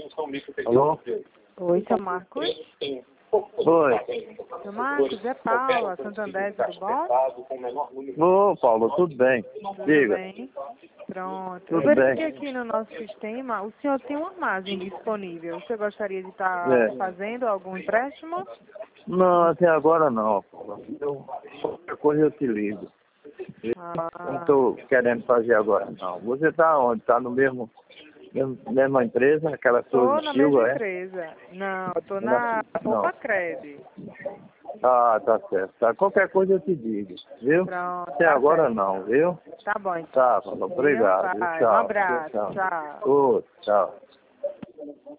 Alô? Oi, seu Marcos? Oi. Seu Marcos, é Paula, Santander, tudo bom? Ô, Paulo, tudo bem? Tudo Diga. bem? Pronto. Tudo Eu verifiquei bem. aqui no nosso sistema, o senhor tem uma margem disponível. Você gostaria de estar É. fazendo algum empréstimo? Não, até agora não, Paulo. Qualquer coisa eu te ligo. Eu não Ah, estou querendo fazer agora, não. Você está onde? Está no mesma empresa, aquela tô sua na mesma Silva, é? empresa. Não, eu tô na Não. Poupa Cred. Ah, tá certo. Tá. Qualquer coisa eu te digo, viu? Pronto, Até tá agora certo. não, viu? Tá bom, então. Tá, Paulo. Viu? Obrigado. Viu? Vai, um Tchau. abraço, Tchau. tchau. Ô, tchau.